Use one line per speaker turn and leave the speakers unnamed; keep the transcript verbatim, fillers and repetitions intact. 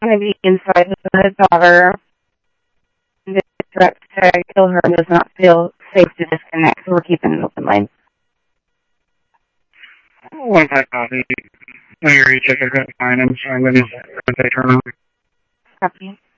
going to be inside with his daughter. The threat to kill her does not feel safe to disconnect, so we're keeping an open line.
One five copy. I hear you check it out, fine. I'm sorry, let me say turn on.
Copy.